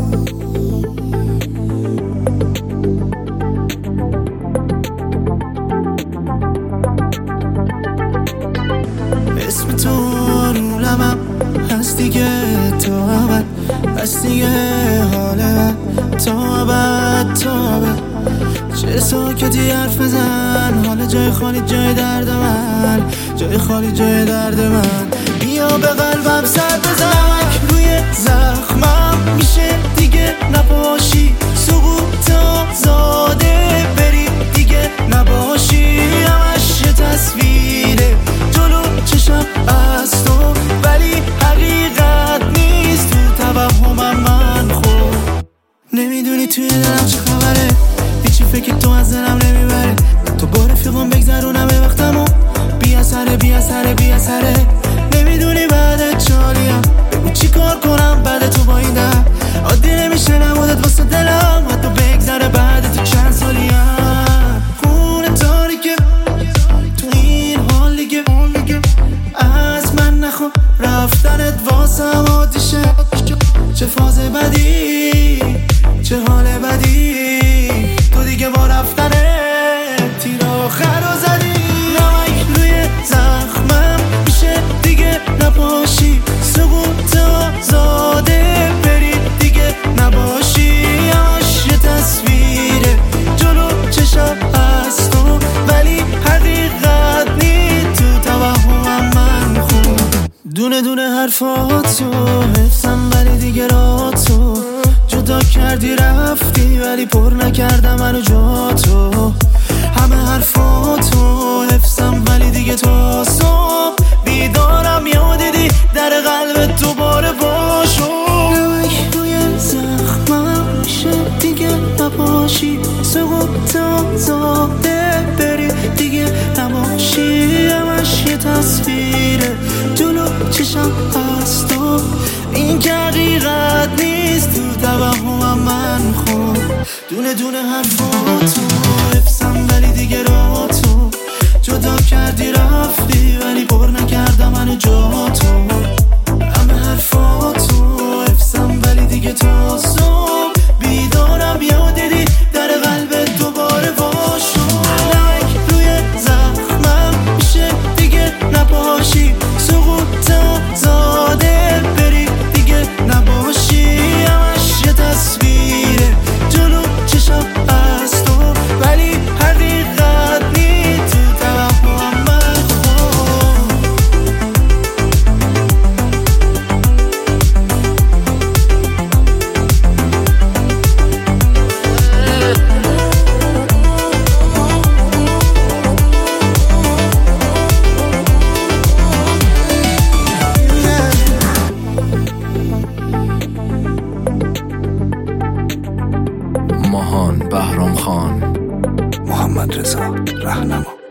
اسم تو رو لبم هست دیگه، تا ابد هست دیگه، حال تا ابد تا ابد. چه ساکتی حرف بزن، حال جای خالی جای درد من، جای خالی جای درد من. بیا به قلبم سر بزن، روی زخمم میشه دیگه نباشی، سقوط آزاده بری دیگه نباشی. همش یه تصویره جلو چشم از تو، ولی حقیقت نیست تو توهمم من. خب نمیدونی توی دلم چه خبره، هیچی فکر تو از دلم نمیبره. تو با رفیقم بگذرونم وقتمو، بی اثره بی اثره بی اثره. نمیدونی بعد چالیم، بگو چی کار کنم بعد تو با این دم. عادی نمیشه نبودت واسه دلم، حتی بگذره بعد تو چند سالیم. خونه تاریکه تو این حال دیگه، از من نخوا رفتنت واسم عادیشه. چه فاز بدی، چه حال بدی، تو دیگه با رفتنت تیر آخر رو زدی. نمک روی زخمم میشه دیگه نباشی، سقوط آزاده بری دیگه نباشی. همش یه تصویره جلو چشم از تو، ولی حقیقت نیست تو توهمم من. خوب دونه دونه حرفاتو حفظم، ولی دیگه راتو جدا کردی رفتی، ولی پر نکردم منو جا تو. همه حرفاتو حفظم، ولی دیگه تا صبح بیدارم یادیدی در قلبت دوباره باشو. نمک روی زخمم میشه دیگه نباشی، سقوط آزاده بری دیگه نباشی. همش یه تصویره جلو چشم از تو، این که حقیقت نیست تو توهمم من. خب دونه دونه حرفاتو حفظم، ولی دیگه راتو جدا کردی رفتی، ولی پر نکردم منو جا تو. همه حرفاتو حفظم، ولی دیگه تا صبح بیدارم یادیدی در قلبت دوباره باشو. نمک روی زخمم میشه دیگه نباشی، سقوط آزاده بری دیگه نباشی. همش یه تصویره جلو چشم از تو، ولی حقیقت نیست تو توهمم من. ماهان بهرام خان، محمد رضا رهنما.